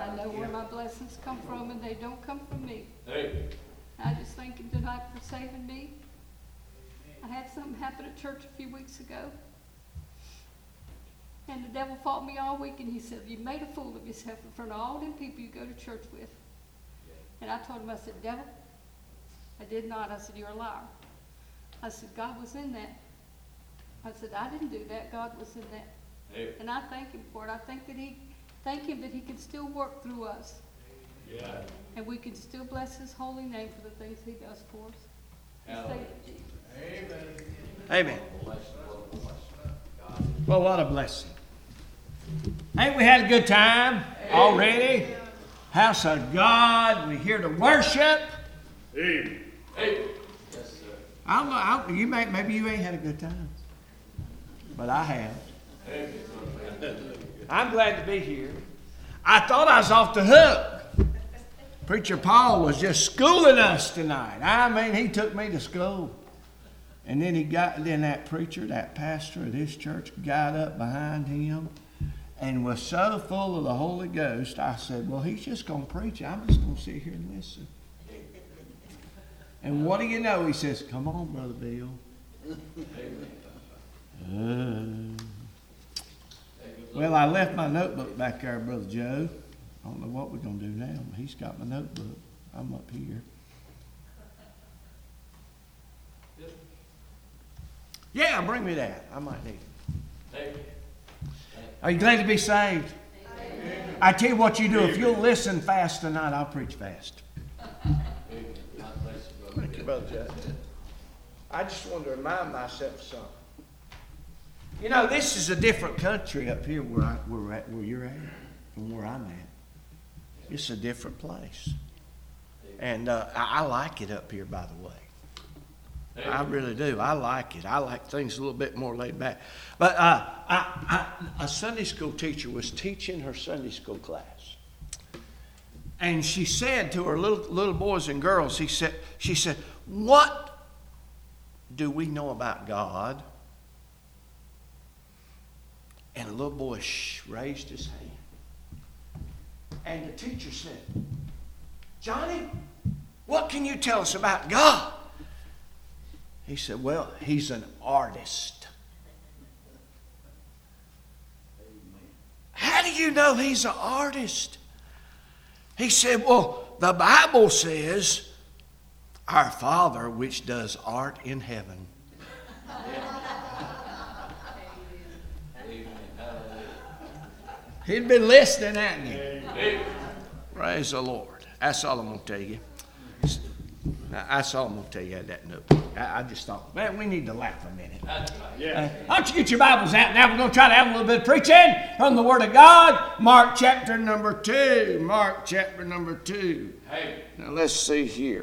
I know where my blessings come from, and they don't come from me. Hey. I just thank Him tonight for saving me. I had something happen at church a few weeks ago. And the devil fought me all week, and he said, you made a fool of yourself in front of all them people you go to church with. And I told him, I said, devil, I did not. I said, you're a liar. I said, God was in that. I said, I didn't do that. God was in that. Hey. And I thank Him for it. I thank Him that He can still work through us. Yeah. And we can still bless His holy name for the things He does for us. Hallelujah. Amen. Well, what a blessing. Ain't we had a good time already? House of God. We're here to worship. Hey. Hey. Yes, sir. Maybe you ain't had a good time. But I have. Hey. I'm glad to be here. I thought I was off the hook. Preacher Paul was just schooling us tonight. I mean, he took me to school. And then that preacher, that pastor of this church got up behind him and was so full of the Holy Ghost, I said, well, he's just going to preach. I'm just going to sit here and listen. And what do you know? He says, come on, Brother Bill. Well, I left my notebook back there, Brother Joe. I don't know what we're going to do now, but he's got my notebook. I'm up here. Yeah, bring me that. I might need it. Are you glad to be saved? Amen. I tell you what you do. If you'll listen fast tonight, I'll preach fast. Thank you, Brother Joe. I just want to remind myself of something. You know, this is a different country up here where you're at, from where I'm at. It's a different place. And I like it up here, by the way. I really do. I like it. I like things a little bit more laid back. But a Sunday school teacher was teaching her Sunday school class. And she said to her little boys and girls, she said, what do we know about God? And a little boy raised his hand. And the teacher said, Johnny, what can you tell us about God? He said, well, he's an artist. How do you know he's an artist? He said, well, the Bible says, our Father which does art in heaven. He'd been listening, hadn't he? Praise the Lord. That's all I'm going to tell you. That's all I'm going to tell you at that note. I just thought, man, we need to laugh a minute. Why don't you get your Bibles out now? We're going to try to have a little bit of preaching from the Word of God. Mark chapter number 2. Mark chapter number 2. Hey. Now let's see here.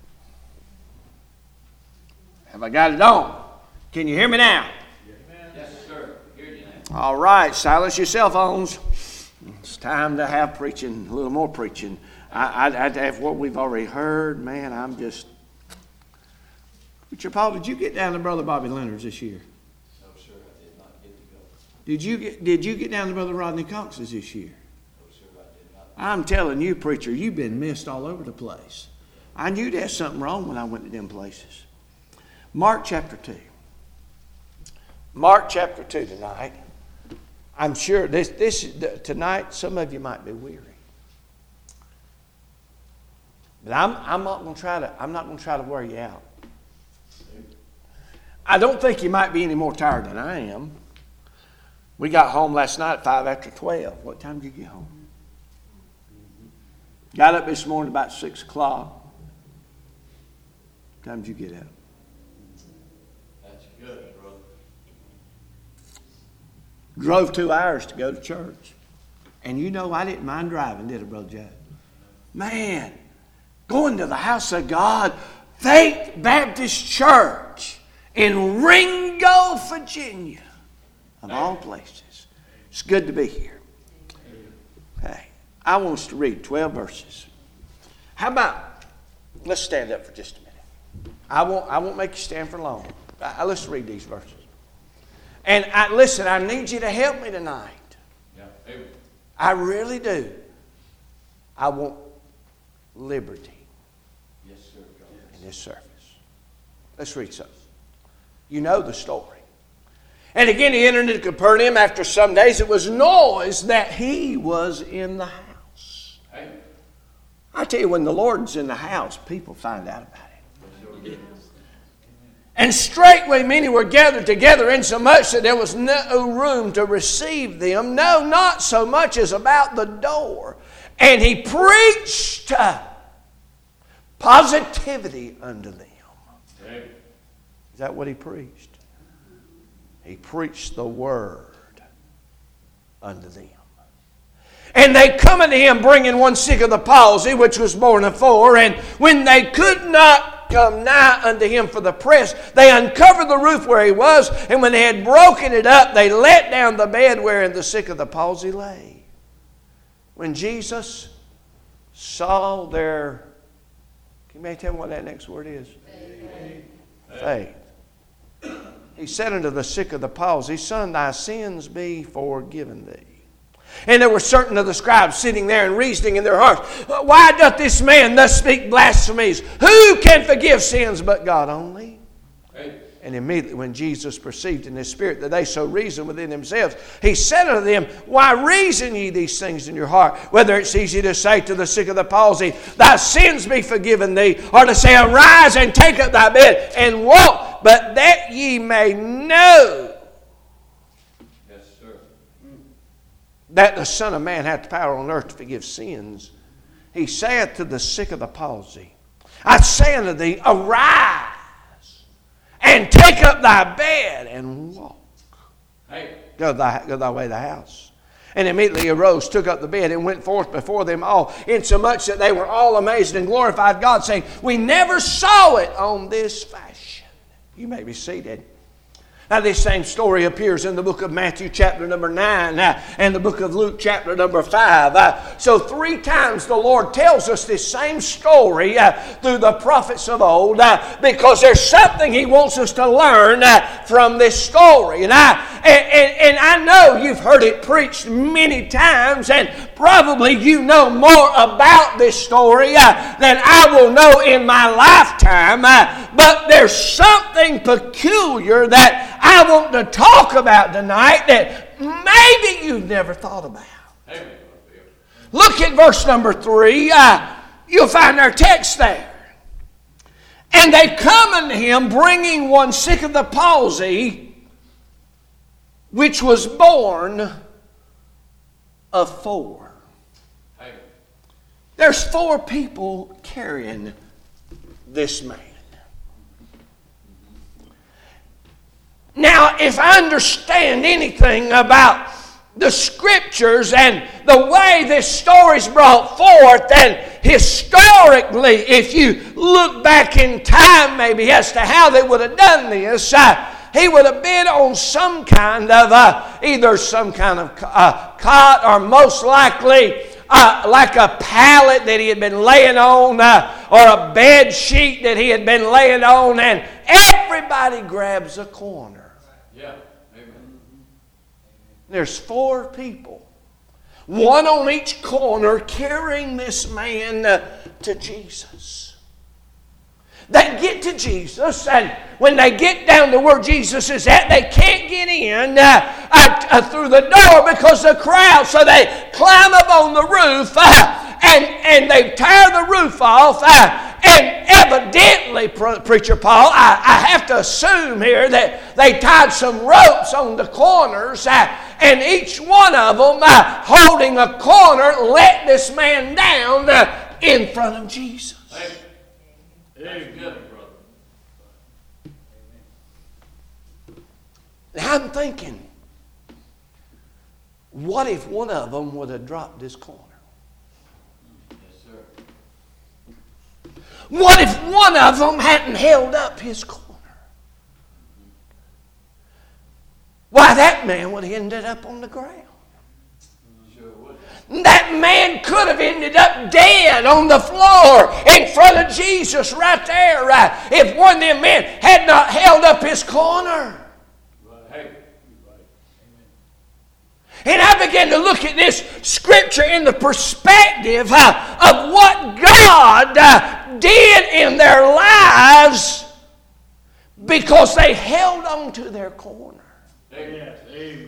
Have I got it on? Can you hear me now? Yes, sir. Hear you now. All right, silence your cell phones. It's time to have preaching, a little more preaching. I have what we've already heard. Man, I'm just... Preacher Paul, did you get down to Brother Bobby Leonard's this year? No, sir, I did not get to go. Did you get down to Brother Rodney Cox's this year? No, sir, I did not. I'm telling you, preacher, you've been missed all over the place. I knew there's something wrong when I went to them places. Mark chapter 2. Mark chapter 2 tonight. I'm sure tonight some of you might be weary. But I'm not going to try to wear you out. I don't think you might be any more tired than I am. We got home last night at 5 after 12. What time did you get home? Got up this morning about 6 o'clock. What time did you get up? That's good, brother. Drove 2 hours to go to church. And you know I didn't mind driving, did I, Brother Joe? Man, going to the house of God, Faith Baptist Church in Ringo, Virginia, of all places. It's good to be here. Hey, I want us to read 12 verses. How about, let's stand up for just a minute. I won't make you stand for long. Let's read these verses. And listen, I need you to help me tonight. Yeah. Amen. I really do. I want liberty Yes, sir. in this service. Let's read something. You know the story. And again he entered into Capernaum. After some days it was noised that he was in the house. Hey. I tell you, when the Lord's in the house, people find out about it. And straightway many were gathered together, insomuch that there was no room to receive them, no, not so much as about the door. And he preached positivity unto them. Hey. Is that what he preached? He preached the word unto them. And they come unto him, bringing one sick of the palsy, which was borne of 4. And when they could not come nigh unto him for the press, they uncovered the roof where he was. And when they had broken it up, they let down the bed wherein the sick of the palsy lay. When Jesus saw their... Can you tell me what that next word is? Faith. He said unto the sick of the palsy, Son, thy sins be forgiven thee. And there were certain of the scribes sitting there and reasoning in their hearts, Why doth this man thus speak blasphemies? Who can forgive sins but God only? Hey. And immediately when Jesus perceived in his spirit that they so reasoned within themselves, he said unto them, Why reason ye these things in your heart? Whether it's easy to say to the sick of the palsy, Thy sins be forgiven thee, or to say, Arise and take up thy bed and walk, but that ye may know Yes, sir. that the Son of Man hath power on earth to forgive sins. He saith to the sick of the palsy, I say unto thee, Arise and take up thy bed and walk. Hey. Go thy way to the house. And immediately he arose, took up the bed, and went forth before them all, insomuch that they were all amazed and glorified God, saying, We never saw it on this fashion. You may be seated. Now this same story appears in the book of Matthew chapter number 9 and the book of Luke chapter number 5. So 3 times the Lord tells us this same story through the prophets of old because there's something He wants us to learn from this story. And I know you've heard it preached many times, and probably you know more about this story than I will know in my lifetime. But there's something peculiar that I want to talk about tonight that maybe you've never thought about. Amen. Look at verse number 3. You'll find our text there. And they come unto him, bringing one sick of the palsy, which was born of 4. Hey. There's 4 people carrying this man. Now, if I understand anything about the Scriptures and the way this story is brought forth, and historically, if you look back in time maybe as to how they would have done this, he would have been on some kind of either some kind of cot, or most likely like a pallet that he had been laying on, or a bed sheet that he had been laying on, and everybody grabs a corner. Yeah. Amen. There's 4 people, one on each corner, carrying this man to Jesus. They get to Jesus, and when they get down to where Jesus is at, they can't get in through the door because of the crowd. So they climb up on the roof, and they tear the roof off. And evidently, Preacher Paul, I have to assume here that they tied some ropes on the corners, and each one of them, holding a corner, let this man down in front of Jesus. Hey. That's good, brother. Now I'm thinking, what if one of them would have dropped this corner? Yes, sir. What if one of them hadn't held up his corner? Why, that man would have ended up on the ground. Sure would. That man could have ended up dead on the floor in front of Jesus right there if one of them men had not held up his corner. Hey. And I began to look at this scripture in the perspective of what God did in their lives because they held on to their corner. Amen. Amen.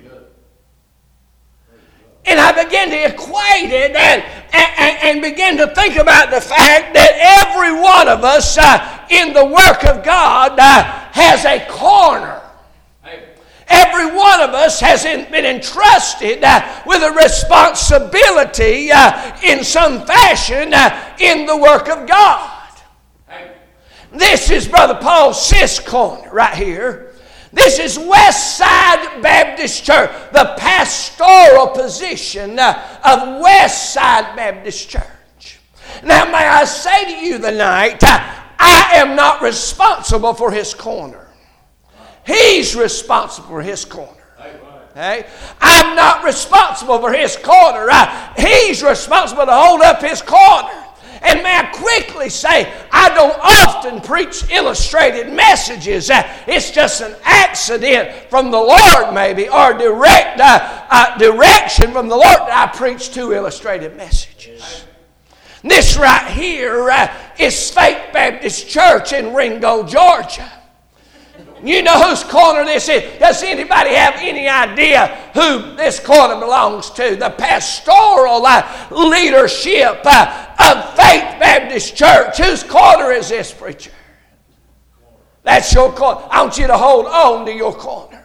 And I began to equate it and begin to think about the fact that every one of us in the work of God has a corner. Every one of us has been entrusted with a responsibility in some fashion in the work of God. This is Brother Paul's sis corner right here. This is West Side Baptist Church, the pastoral position of West Side Baptist Church. Now, may I say to you tonight, I am not responsible for his corner. He's responsible for his corner. Okay? I'm not responsible for his corner. He's responsible to hold up his corner. And may I quickly say, I don't often preach illustrated messages. It's just an accident from the Lord maybe, or direct direction from the Lord that I preach 2 illustrated messages. This right here is Faith Baptist Church in Ringgold, Georgia. You know whose corner this is? Does anybody have any idea who this corner belongs to? The pastoral leadership of Faith Baptist Church. Whose corner is this, preacher? That's your corner. I want you to hold on to your corner.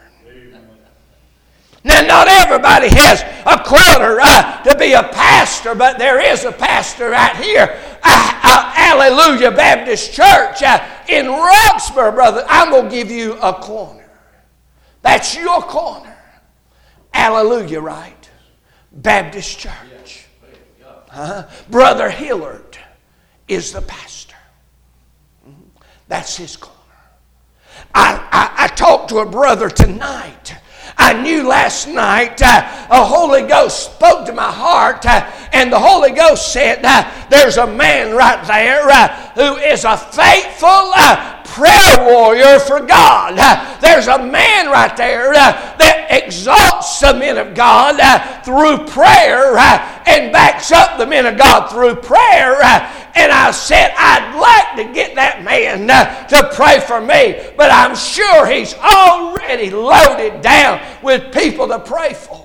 Now, not everybody has a corner to be a pastor, but there is a pastor right here. Hallelujah Baptist Church in Roxborough, brother. I'm going to give you a corner. That's your corner. Hallelujah, right? Baptist Church. Brother Hillard is the pastor. That's his corner. I talked to a brother tonight. I knew last night a Holy Ghost spoke to my heart, and the Holy Ghost said, there's a man right there who is a faithful prayer warrior for God. There's a man right there that exalts the men of God through prayer and backs up the men of God through prayer. And I said, I'd like to get that man to pray for me, but I'm sure he's already loaded down with people to pray for.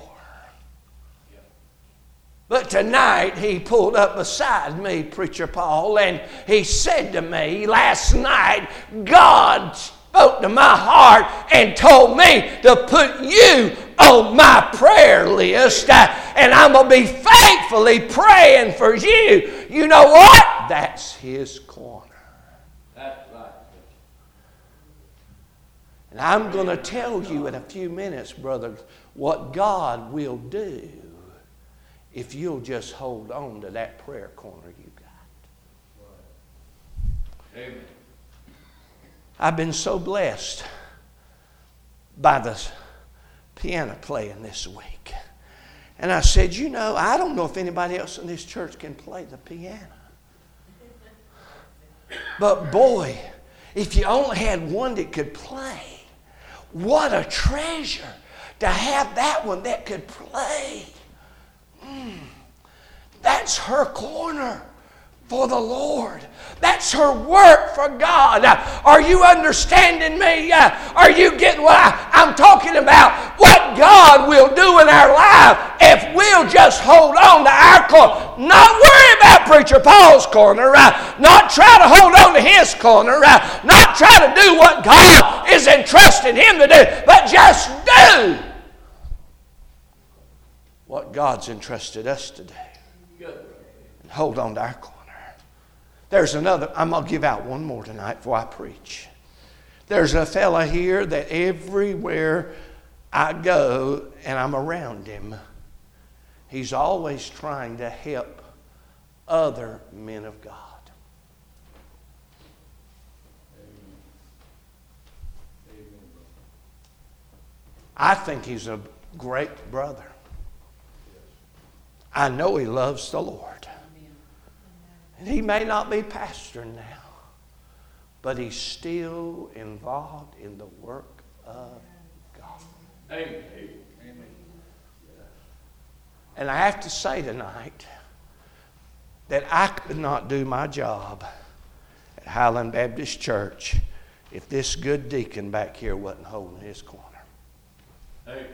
But tonight he pulled up beside me, Preacher Paul, and he said to me, last night, God spoke to my heart and told me to put you on my prayer list, and I'm going to be faithfully praying for you. You know what? That's his corner. That's right. And I'm going to tell you in a few minutes, brother, what God will do if you'll just hold on to that prayer corner you got. Amen. I've been so blessed by the piano playing this week. And I said, you know, I don't know if anybody else in this church can play the piano. But boy, if you only had one that could play, what a treasure to have that one that could play. That's her corner for the Lord. That's her work for God. Are you understanding me? Are you getting what I'm talking about? What God will do in our life if we'll just hold on to our corner. Not worry about Preacher Paul's corner. Not try to hold on to his corner. Not try to do what God is entrusting him to do. But just do what God's entrusted us to do. And hold on to our corner. There's another, I'm going to give out one more tonight before I preach. There's a fella here that everywhere I go and I'm around him, he's always trying to help other men of God. I think he's a great brother. I know he loves the Lord. And he may not be pastor now, but he's still involved in the work of God. Amen. And I have to say tonight that I could not do my job at Highland Baptist Church if this good deacon back here wasn't holding his corner. Hey.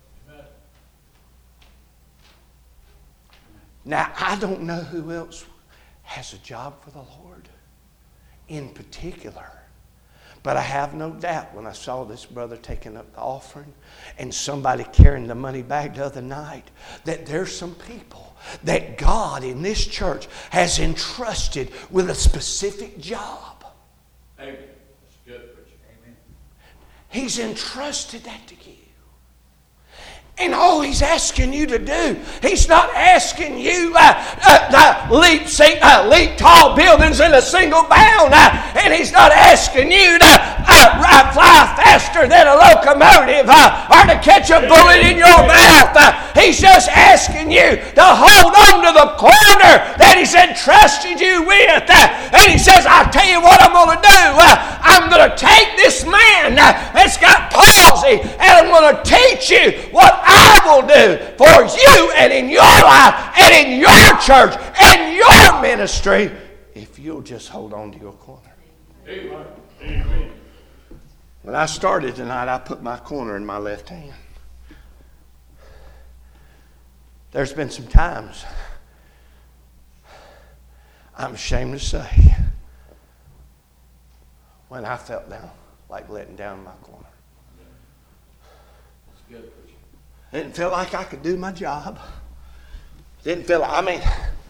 Now, I don't know who else has a job for the Lord in particular. But I have no doubt when I saw this brother taking up the offering and somebody carrying the money bag the other night, that there's some people that God in this church has entrusted with a specific job. Amen. That's good, preacher. Amen. He's entrusted that to you. And all He's asking you to do, He's not asking you to leap tall buildings in a single bound. And He's not asking you to fly faster than a locomotive or to catch a bullet in your mouth. He's just asking you to hold on to the corner that He's entrusted you with. And He says, I'll tell you what I'm going to do. I'm going to take this man that's got palsy and I'm going to teach you what I will do for you and in your life and in your church and your ministry if you'll just hold on to your corner. Amen. Amen. When I started tonight, I put my corner in my left hand. There's been some times, I'm ashamed to say, when I felt down, like letting down my corner. That's good, preacher. Didn't feel like I could do my job. Didn't feel like,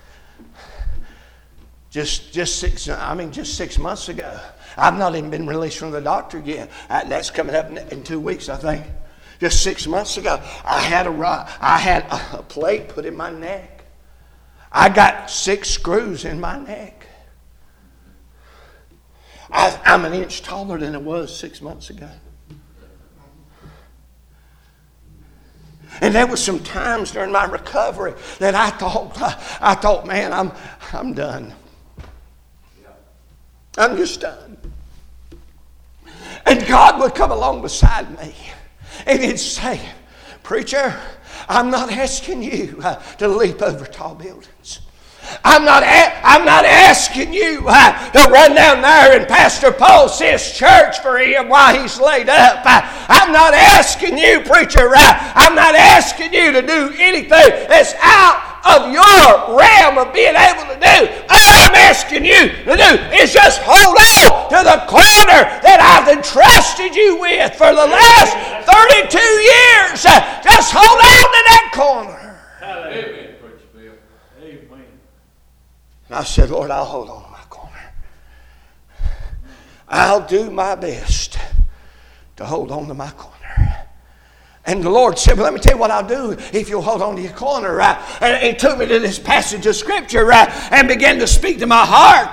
just 6 months ago. I've not even been released from the doctor yet. That's coming up in 2 weeks, I think. Just 6 months ago, I had a plate put in my neck. I got 6 screws in my neck. I'm an inch taller than I was 6 months ago. And there were some times during my recovery that I thought, man, I'm done. I'm just done. And God would come along beside me and He'd say, preacher, I'm not asking you to leap over tall buildings. I'm not asking you to run down there and Pastor Paul says church for him while he's laid up. I'm not asking you, preacher, I'm not asking you to do anything that's out of your realm of being able to do. All I'm asking you to do is just hold on to the corner that I've entrusted you with for the last 32 years. Just hold on to that corner. Amen, preacher Bill. Amen. And I said, Lord, I'll hold on to my corner. I'll do my best to hold on to my corner. And the Lord said, well, let me tell you what I'll do if you'll hold on to your corner. And He took me to this passage of Scripture and began to speak to my heart.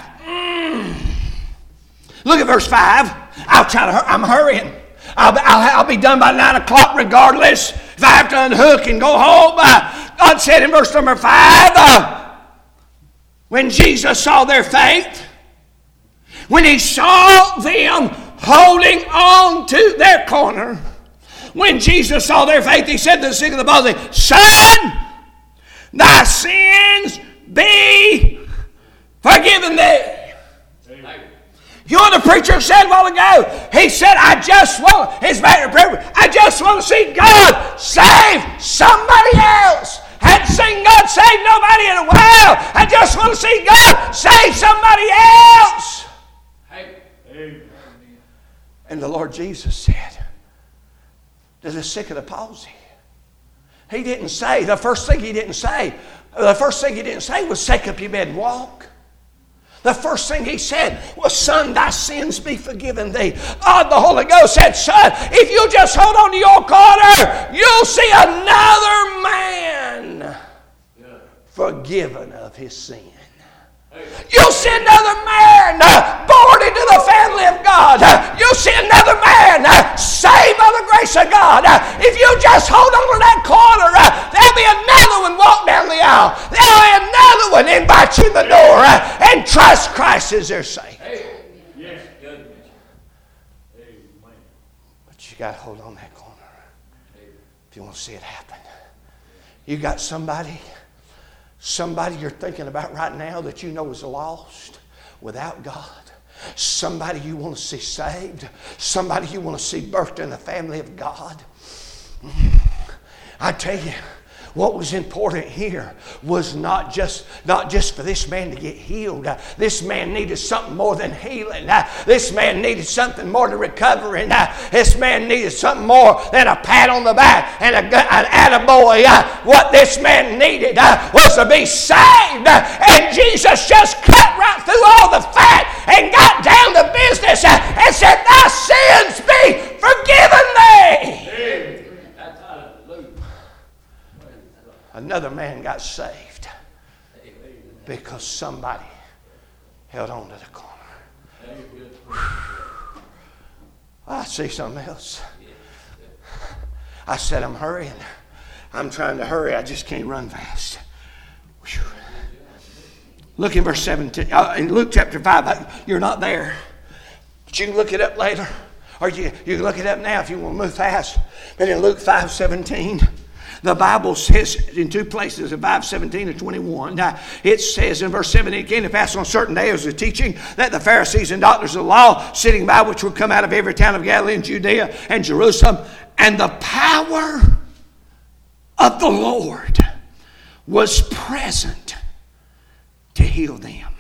Look at verse 5. I'm hurrying. I'll be done by 9 o'clock regardless. If I have to unhook and go home. God said in verse number 5, when Jesus saw their faith, when He saw them holding on to their corner, when Jesus saw their faith, He said to the sick of the palsy, son, thy sins be forgiven thee. You know what the preacher said a while ago? He said, I just want to see God save somebody else. Hadn't seen God save nobody in a while. I just want to see God save somebody else. Amen. And the Lord Jesus said to the sick of the palsy, He didn't say, the first thing He didn't say was take up your bed and walk. The first thing He said was, son, thy sins be forgiven thee. God, the Holy Ghost said, son, if you just hold on to your corner, you'll see another man forgiven of his sin. You'll see another man born into the family of God. You'll see another man saved by the grace of God. If you just hold on to that corner, there'll be another one walk down the aisle. There'll be another one invite you in the door and trust Christ as their Savior. Yes, good. Amen. But you got to hold on that corner if you want to see it happen. You got somebody you're thinking about right now that you know is lost without God. Somebody you want to see saved. Somebody you want to see birthed in the family of God. I tell you, what was important here was not just for this man to get healed. This man needed something more than healing. This man needed something more than recovery. This man needed something more than a pat on the back and an attaboy. What this man needed was to be saved. And Jesus just cut right through all the fat and got down to business and said, "Thy sins be forgiven thee." Another man got saved because somebody held on to the corner. I see something else. I said, I'm hurrying. I'm trying to hurry. I just can't run fast. Look in verse 17. In Luke chapter 5. You're not there. But you can look it up later. Or you can look it up now if you want to move fast. But in Luke 5:17. The Bible says in two places, in 5:17 and 21, it says in verse 17, it came to pass on a certain day as a teaching that the Pharisees and doctors of the law sitting by, which would come out of every town of Galilee and Judea and Jerusalem, and the power of the Lord was present to heal them.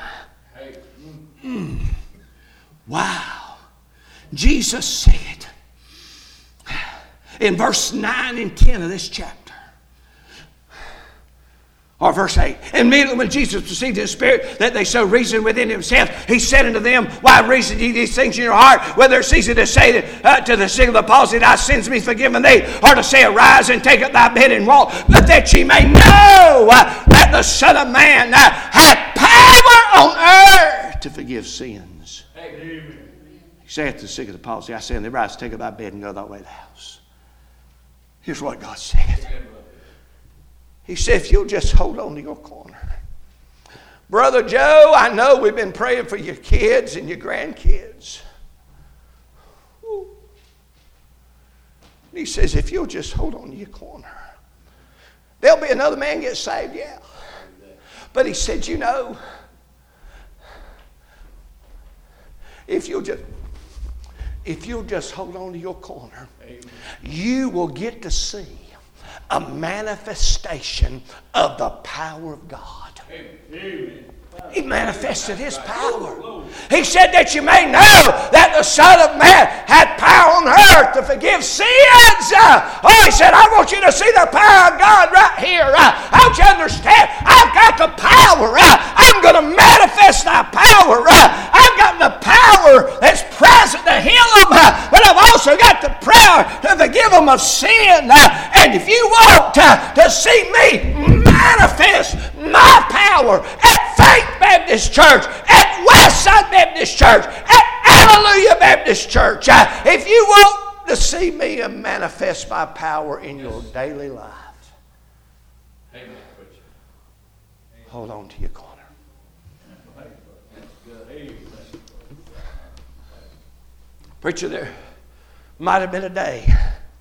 Wow. Jesus said in verse 9 and 10 of this chapter, or verse 8, immediately when Jesus perceived in his spirit that they so reasoned within themselves, he said unto them, "Why reason ye these things in your heart? Whether it's easy to say to the sick of the palsy, thy sins be forgiven thee, or to say, arise and take up thy bed and walk, but that ye may know that the Son of Man hath power on earth to forgive sins." Amen. He said to the sick of the palsy, I say unto thee, rise, take up thy bed and go thy way to the house. Here's what God said. He said, if you'll just hold on to your corner. Brother Joe, I know we've been praying for your kids and your grandkids. He says, if you'll just hold on to your corner. There'll be another man get saved, yeah. But he said, you know, if you'll just hold on to your corner, you will get to see a manifestation of the power of God. Amen. He manifested his power. He said that you may know that the Son of Man had power on earth to forgive sins. He said, I want you to see the power of God right here. I want you to understand, I've got the power. I'm going to manifest thy power. I've got the power that's present to heal them, but I've also got the power to forgive them of sin. And if you want to see me manifest my power at Faith Baptist Church, at Westside Baptist Church, at Hallelujah Baptist Church, if you want to see me manifest my power in your daily life, hold on to your corner. Preacher, there might have been a day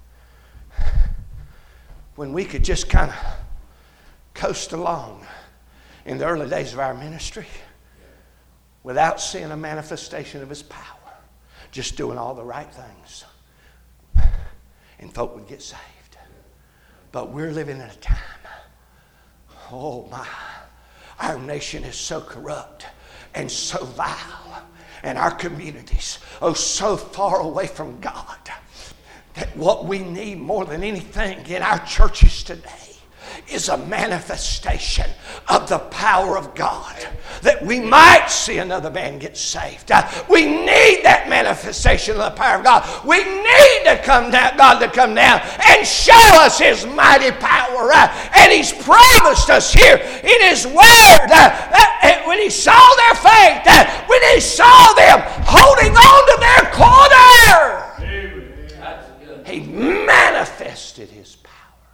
when we could just kind of coast along in the early days of our ministry without seeing a manifestation of his power, just doing all the right things, and folk would get saved. But we're living in a time, oh my, our nation is so corrupt and so vile, and our communities are so far away from God, that what we need more than anything in our churches today is a manifestation of the power of God, that we might see another man get saved. We need that manifestation of the power of God. We need to come down, God to come down and show us his mighty power. And he's promised us here in his word that when he saw their faith, when he saw them holding on to their corner, he manifested his power.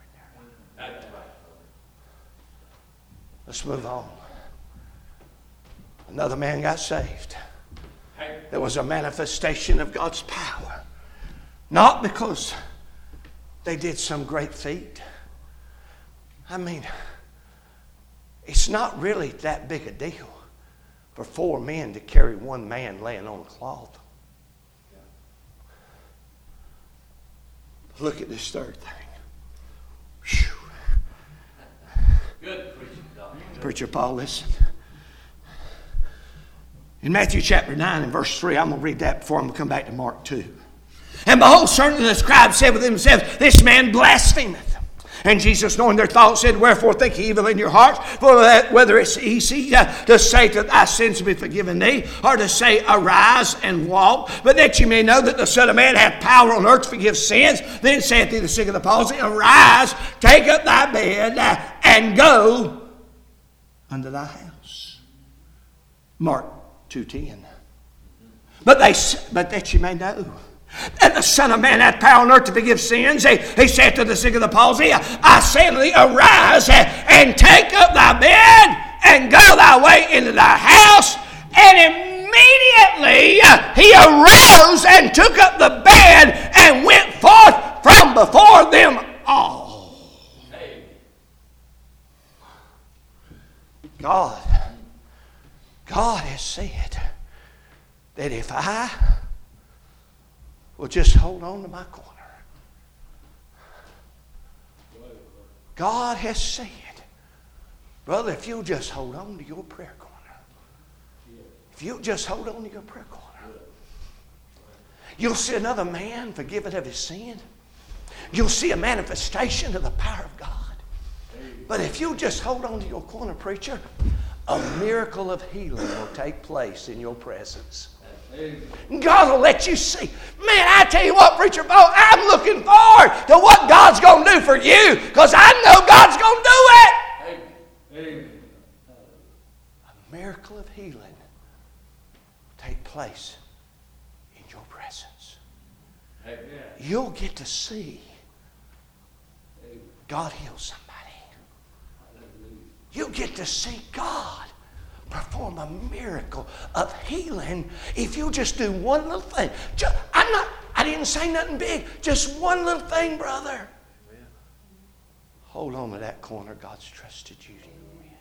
Let's move on. Another man got saved. There was a manifestation of God's power. Not because they did some great feat, I mean, it's not really that big a deal for 4 men to carry 1 man laying on a cloth. Look at this third thing. Whew. Good preaching, Doctor. Preacher Paul, listen. In Matthew chapter 9 and verse 3, I'm going to read that before I'm going to come back to Mark 2. And behold, certain of the scribes said within themselves, this man blasphemeth. And Jesus, knowing their thoughts, said, wherefore think ye evil in your hearts? For that whether it's easy to say that thy sins be forgiven thee, or to say, arise and walk. But that you may know that the Son of Man hath power on earth to forgive sins. Then saith he the sick of the palsy, arise, take up thy bed, and go unto thy house. Mark 2:10. But that you may know that the Son of Man hath power on earth to forgive sins. He said to the sick of the palsy, I say unto thee, arise and take up thy bed and go thy way into thy house. And immediately he arose and took up the bed and went forth from before them all. God has said that if I will just hold on to my corner. God has said, brother, if you'll just hold on to your prayer corner. If you'll just hold on to your prayer corner. You'll see another man forgiven of his sin. You'll see a manifestation of the power of God. But if you'll just hold on to your corner, preacher, a miracle of healing will take place in your presence. God will let you see. Man, I tell you what, Preacher Bo, I'm looking forward to what God's going to do for you, because I know God's going to do it. Amen. A miracle of healing will take place in your presence. Amen. You'll get to see God heal somebody. You'll get to see God perform a miracle of healing if you just do one little thing. I didn't say nothing big. Just one little thing, brother. Amen. Hold on to that corner God's trusted you to.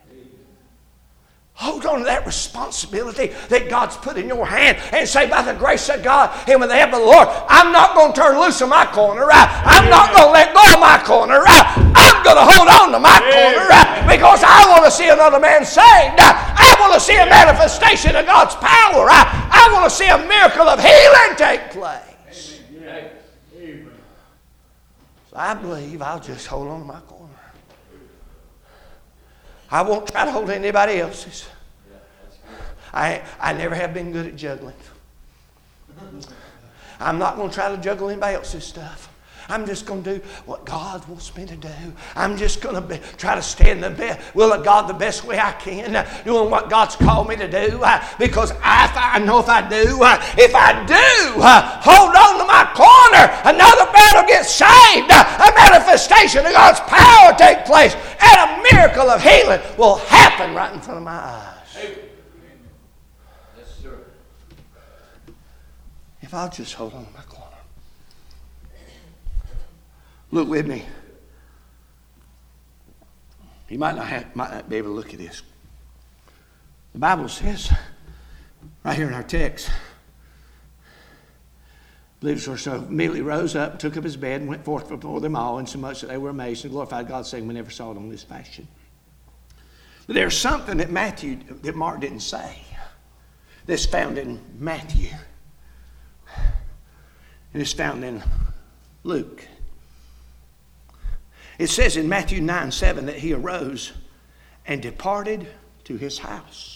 Hold on to that responsibility that God's put in your hand and say, by the grace of God and with the help of the Lord, I'm not going to turn loose of my corner. I'm not going to let go of my corner. I'm going to hold on to my corner because I want to see another man saved. I want to see a manifestation of God's power. I want to see a miracle of healing take place. So I believe I'll just hold on to my corner. I won't try to hold anybody else's. I never have been good at juggling. I'm not going to try to juggle anybody else's stuff. I'm just going to do what God wants me to do. I'm just going to try to stand the will of God the best way I can, doing what God's called me to do. Because I know if I do, hold on to my corner, another man will get saved. A manifestation of God's power take place, and a miracle of healing will happen right in front of my eyes. Yes, sir. If I'll just hold on to my corner. Look with me. You might not be able to look at this. The Bible says, right here in our text, believers or so immediately rose up, took up his bed, and went forth before them all, insomuch that they were amazed and glorified God, saying, we never saw it on this fashion. But there's something that Mark didn't say that's found in Matthew. And it's found in Luke. It says in Matthew 9:7 that he arose and departed to his house.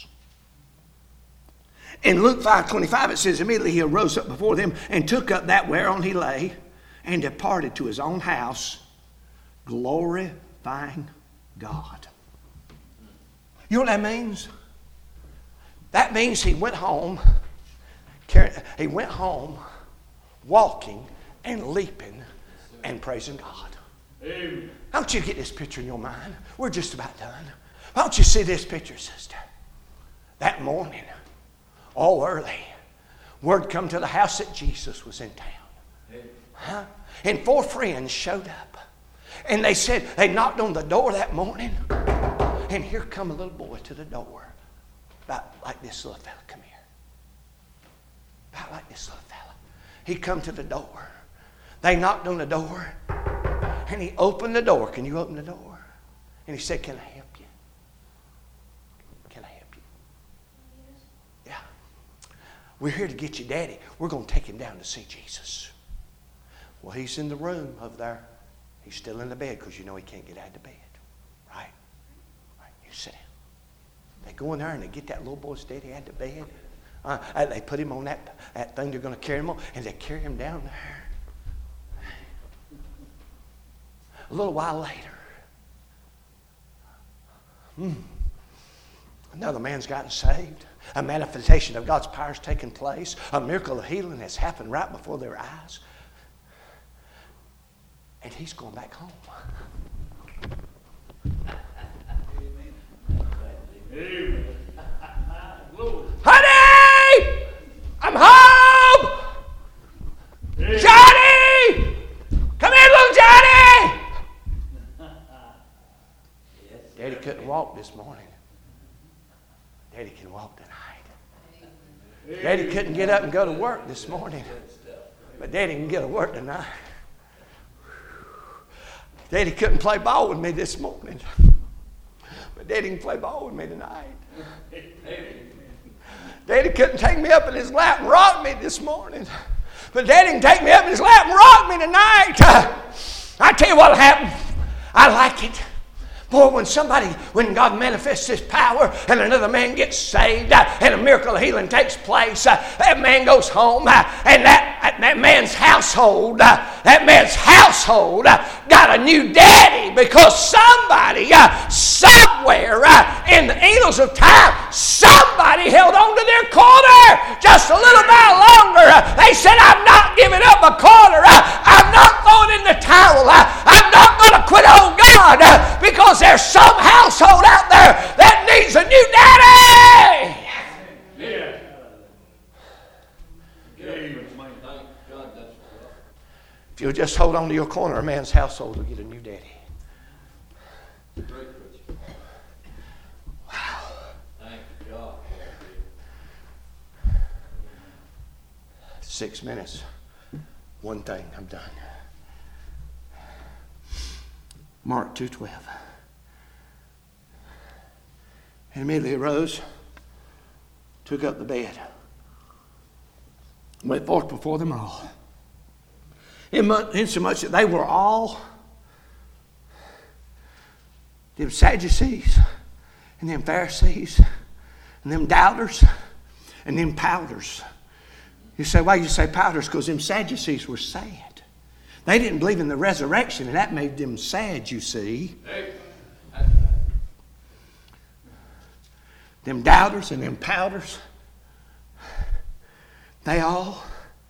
In Luke 5:25 it says immediately he arose up before them and took up that whereon he lay and departed to his own house, glorifying God. You know what that means? That means he went home walking and leaping and praising God. Amen. Don't you get this picture in your mind? We're just about done. Don't you see this picture, sister? That morning, all early, word come to the house that Jesus was in town. And 4 friends showed up. And they said, they knocked on the door that morning, and here come a little boy to the door. About like this little fella. Come here. About like this little fella. He come to the door. They knocked on the door, and he opened the door. Can you open the door? And he said, can I help you? Can I help you? Yeah. We're here to get your daddy. We're going to take him down to see Jesus. Well, he's in the room over there. He's still in the bed because you know he can't get out of the bed. Right? Right. You sit down. They go in there and they get that little boy's daddy out of the bed. They put him on that thing they're going to carry him on, and they carry him down there. A little while later, another man's gotten saved. A manifestation of God's power has taken place. A miracle of healing has happened right before their eyes. And he's going back home. Amen. Honey! I'm home! Amen. Johnny! Come here, little Johnny! Daddy couldn't walk this morning. Daddy can walk tonight. Daddy couldn't get up and go to work this morning. But Daddy can get to work tonight. Daddy couldn't play ball with me this morning. But Daddy can play ball with me tonight. Daddy couldn't take me up in his lap and rock me this morning. But Daddy can take me up in his lap and rock me tonight. I tell you what'll happen. I like it. Boy, when God manifests His power and another man gets saved and a miracle of healing takes place, that man goes home and that man's household got a new daddy because somebody, somewhere in the annals of time, somebody held on to their corner just a little bit longer. They said, I'm not giving up a corner. I'm not throwing in the towel. I'm not going to quit on God because there's some household out there that needs a new daddy. Yeah. If you'll just hold on to your corner, a man's household will get a new daddy. Wow. Thank you, God. 6 minutes. One thing, I'm done. Mark 2:12. And immediately arose, took up the bed, went forth before them all. Insomuch that they were all, them Sadducees, and them Pharisees, and them doubters, and them powders. You say, why you say powders? Because them Sadducees were sad. They didn't believe in the resurrection, and that made them sad, you see. Them doubters and them powders, they all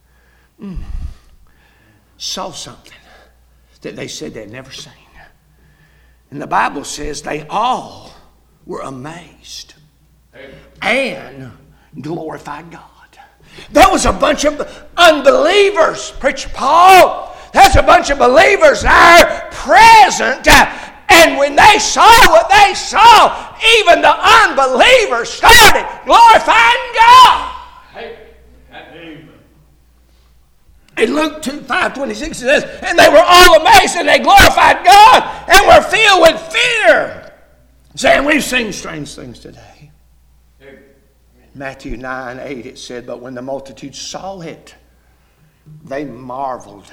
saw something that they said they'd never seen. And the Bible says they all were amazed and glorified God. There was a bunch of unbelievers, Preacher Paul. There's a bunch of believers there present. And when they saw what they saw, even the unbelievers started glorifying God. Amen. In Luke 5:26 it says, and they were all amazed and they glorified God and were filled with fear, saying, we've seen strange things today. In Matthew 9:8 it said, but when the multitude saw it, they marveled.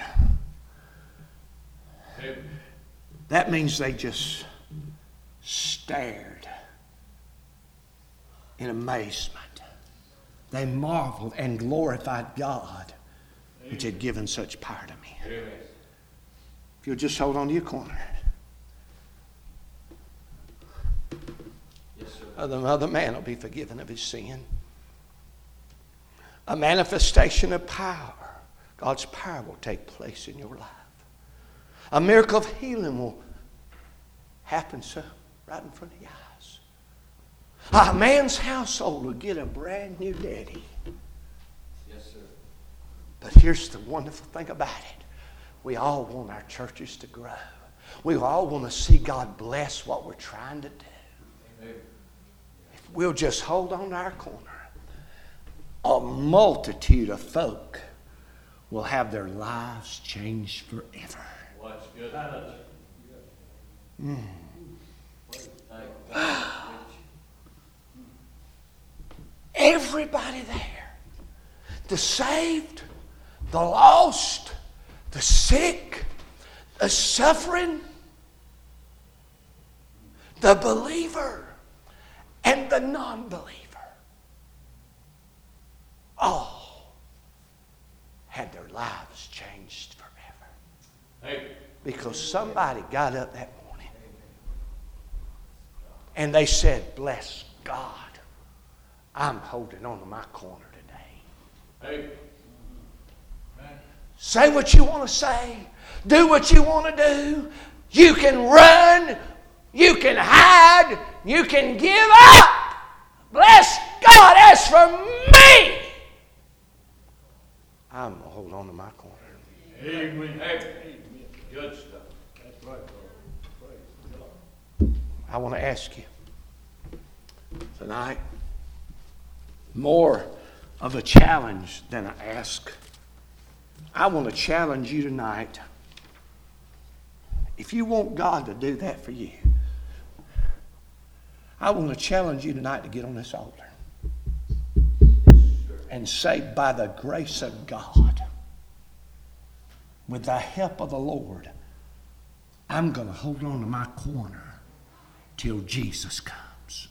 That means they just stared in amazement. They marveled and glorified God, which had given such power to me. If you'll just hold on to your corner. Yes, sir. Other man will be forgiven of his sin. A manifestation of power. God's power will take place in your life. A miracle of healing will happen, sir, right in front of your eyes. A man's household will get a brand new daddy. Yes, sir. But here's the wonderful thing about it. We all want our churches to grow. We all want to see God bless what we're trying to do. If we'll just hold on to our corner, a multitude of folk will have their lives changed forever. What's good? Everybody there, the saved, the lost, the sick, the suffering, the believer, and the non-believer, all had their lives changed forever. Because somebody got up that morning and they said, bless God, I'm holding on to my corner today. Say what you want to say. Do what you want to do. You can run. You can hide. You can give up. Bless God. As for me, I'm going to hold on to my corner. Amen. Good stuff. That's right. I want to ask you tonight more of a challenge than I ask. I want to challenge you tonight. If you want God to do that for you, I want to challenge you tonight to get on this altar and say, by the grace of God, with the help of the Lord, I'm going to hold on to my corner till Jesus comes.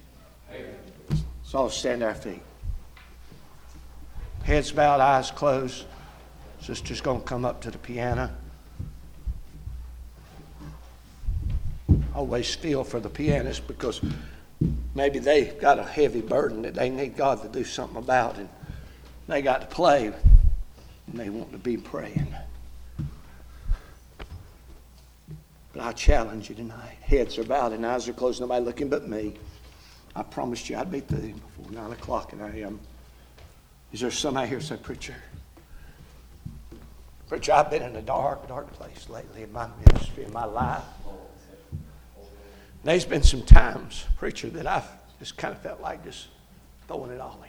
So I'll stand to our feet. Heads bowed, eyes closed. Sister's going to come up to the piano. I always feel for the pianist because maybe they've got a heavy burden that they need God to do something about, and they got to play and they want to be praying. But I challenge you tonight. Heads are bowed and eyes are closed. Nobody looking but me. I promised you I'd be through before 9 o'clock, and I am. Is there somebody here who say, Preacher, I've been in a dark, dark place lately in my ministry, in my life. There's been some times, Preacher, that I've just kind of felt like just throwing it all in.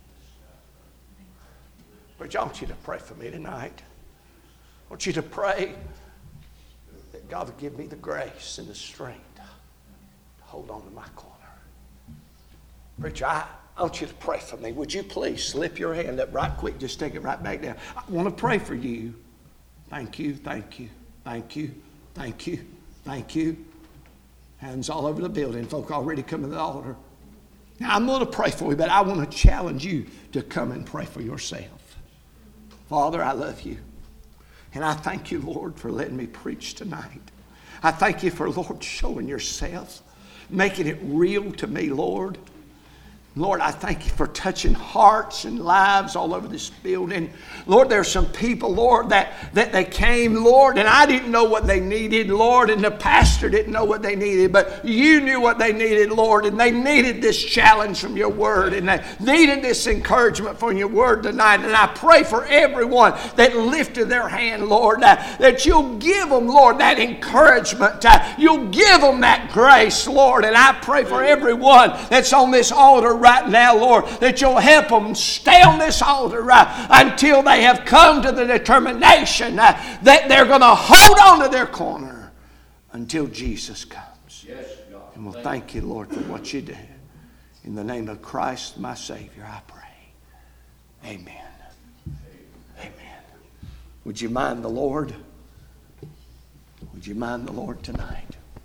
Preacher, I want you to pray for me tonight. I want you to pray that God will give me the grace and the strength to hold on to my corner. Preacher, I want you to pray for me. Would you please slip your hand up right quick? Just take it right back down. I want to pray for you. Thank you, thank you, thank you, thank you, thank you. Hands all over the building. Folk already come to the altar. Now, I'm going to pray for you, but I want to challenge you to come and pray for yourself. Father, I love you. And I thank you, Lord, for letting me preach tonight. I thank you for, Lord, showing yourself, making it real to me, Lord. Lord, I thank you for touching hearts and lives all over this building. Lord, there's some people, Lord, that they came, Lord, and I didn't know what they needed, Lord, and the pastor didn't know what they needed, but you knew what they needed, Lord, and they needed this challenge from your word, and they needed this encouragement from your word tonight. And I pray for everyone that lifted their hand, Lord, that you'll give them, Lord, that encouragement. You'll give them that grace, Lord, and I pray for everyone that's on this altar right now, Lord, that you'll help them stay on this altar until they have come to the determination that they're going to hold on to their corner until Jesus comes. Yes, God. And we'll thank you, Lord, for what you do. In the name of Christ, my Savior, I pray. Amen. Amen. Would you mind the Lord? Would you mind the Lord tonight?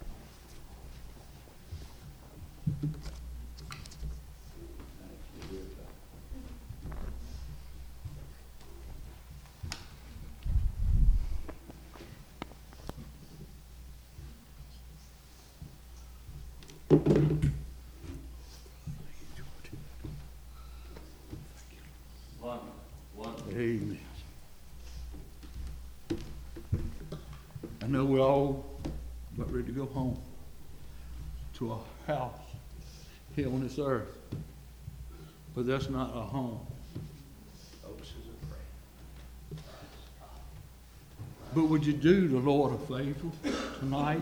Amen. I know we're all about ready to go home to a house here on this earth, but that's not a home. But would you do the Lord a favor tonight?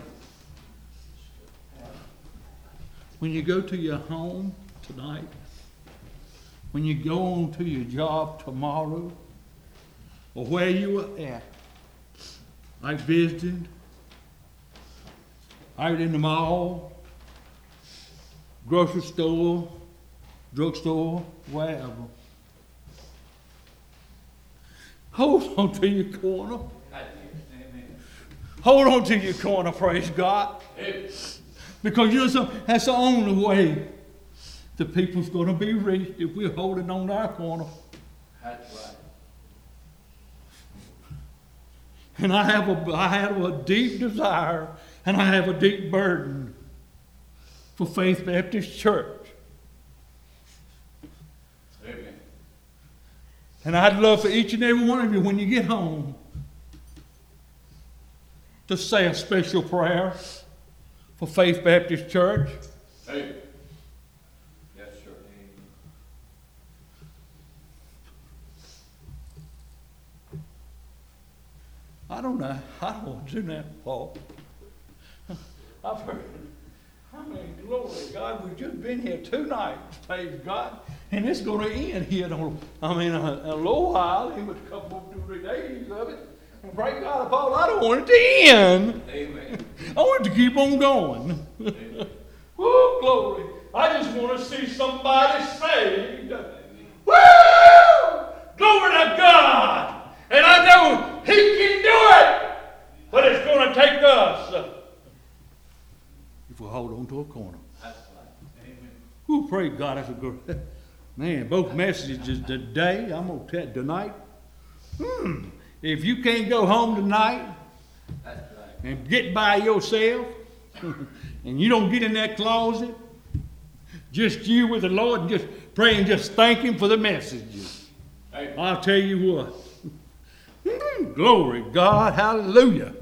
When you go to your home tonight, when you go on to your job tomorrow, or where you are at, I visited, out in the mall, grocery store, drugstore, wherever. Hold on to your corner. Hold on to your corner, praise God. Because you know, that's the only way the people's going to be reached, if we're holding on to our corner. That's right. And I have a deep desire, and I have a deep burden for Faith Baptist Church. Amen. And I'd love for each and every one of you, when you get home, to say a special prayer for Faith Baptist Church. Amen. Yes, sir. I don't know. I don't want to do that, Paul. I've heard, I mean, glory to God, we've just been here 2 nights, praise God, and it's going to end here. A little while. It was a couple, 2 or 3 days of it. And praise God, Paul, I don't want it to end. Amen. I want it to keep on going. Amen. Woo, glory. I just want to see somebody saved. Woo! Glory to God. And I know He can do it. But it's going to take us. If we hold on to a corner. That's right. Amen. Woo, praise God. That's a good. Man, both messages today, I'm going to tell you tonight. If you can't go home tonight That's right. and get by yourself, and you don't get in that closet, just you with the Lord, and just pray and just thank Him for the messages. Amen. I'll tell you what. Glory God, hallelujah.